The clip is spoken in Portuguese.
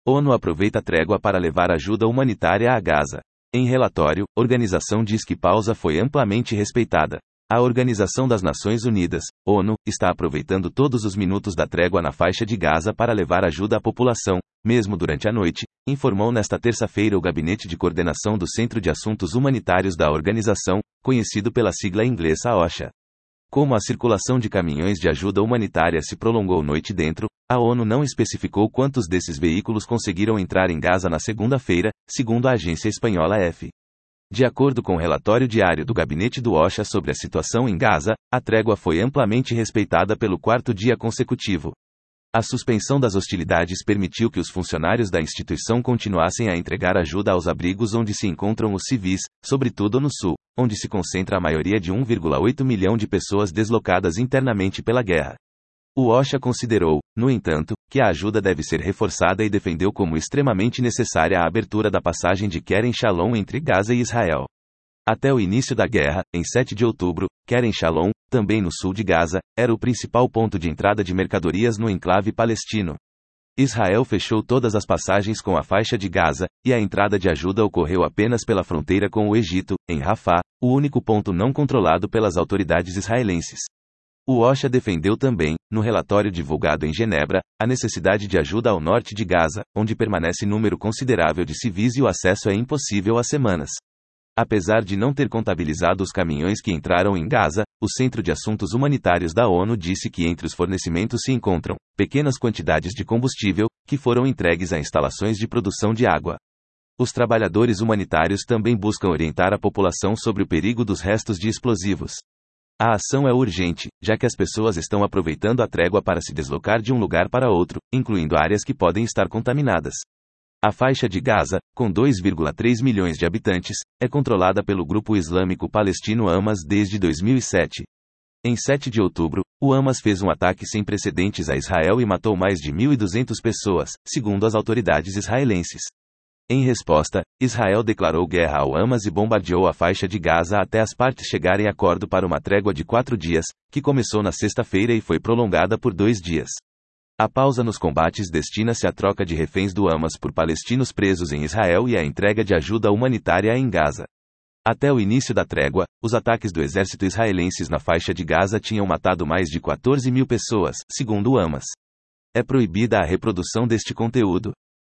ONU aproveita a trégua para levar ajuda humanitária a Gaza. Em relatório, organização diz que pausa foi amplamente respeitada. A Organização das Nações Unidas, ONU, está aproveitando todos os minutos da trégua na faixa de Gaza para levar ajuda à população, mesmo durante a noite, informou nesta terça-feira o Gabinete de Coordenação do Centro de Assuntos Humanitários da organização, conhecido pela sigla inglesa OCHA. Como a circulação de caminhões de ajuda humanitária se prolongou noite dentro, a ONU não especificou quantos desses veículos conseguiram entrar em Gaza na segunda-feira, segundo a agência espanhola EFE. De acordo com o relatório diário do gabinete do OCHA sobre a situação em Gaza, a trégua foi amplamente respeitada pelo quarto dia consecutivo. A suspensão das hostilidades permitiu que os funcionários da instituição continuassem a entregar ajuda aos abrigos onde se encontram os civis, sobretudo no sul, onde se concentra a maioria de 1,8 milhão de pessoas deslocadas internamente pela guerra. O OCHA considerou, no entanto, que a ajuda deve ser reforçada e defendeu como extremamente necessária a abertura da passagem de Kerem Shalom entre Gaza e Israel. Até o início da guerra, em 7 de outubro, Kerem Shalom, também no sul de Gaza, era o principal ponto de entrada de mercadorias no enclave palestino. Israel fechou todas as passagens com a faixa de Gaza, e a entrada de ajuda ocorreu apenas pela fronteira com o Egito, em Rafah, o único ponto não controlado pelas autoridades israelenses. O OCHA defendeu também, no relatório divulgado em Genebra, a necessidade de ajuda ao norte de Gaza, onde permanece número considerável de civis e o acesso é impossível há semanas. Apesar de não ter contabilizado os caminhões que entraram em Gaza, o Centro de Assuntos Humanitários da ONU disse que entre os fornecimentos se encontram pequenas quantidades de combustível, que foram entregues a instalações de produção de água. Os trabalhadores humanitários também buscam orientar a população sobre o perigo dos restos de explosivos. A ação é urgente, já que as pessoas estão aproveitando a trégua para se deslocar de um lugar para outro, incluindo áreas que podem estar contaminadas. A faixa de Gaza, com 2,3 milhões de habitantes, é controlada pelo grupo islâmico palestino Hamas desde 2007. Em 7 de outubro, o Hamas fez um ataque sem precedentes a Israel e matou mais de 1.200 pessoas, segundo as autoridades israelenses. Em resposta, Israel declarou guerra ao Hamas e bombardeou a faixa de Gaza até as partes chegarem a acordo para uma trégua de 4 dias, que começou na sexta-feira e foi prolongada por 2 dias. A pausa nos combates destina-se à troca de reféns do Hamas por palestinos presos em Israel e à entrega de ajuda humanitária em Gaza. Até o início da trégua, os ataques do exército israelenses na faixa de Gaza tinham matado mais de 14 mil pessoas, segundo o Hamas. É proibida a reprodução deste conteúdo.